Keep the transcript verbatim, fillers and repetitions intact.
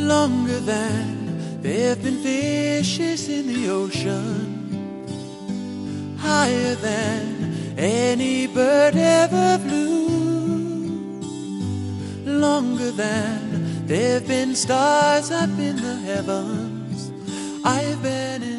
longer than there've been fishes in the ocean, higher than any bird ever flew, longer than there've been stars up in the heavens. I've been in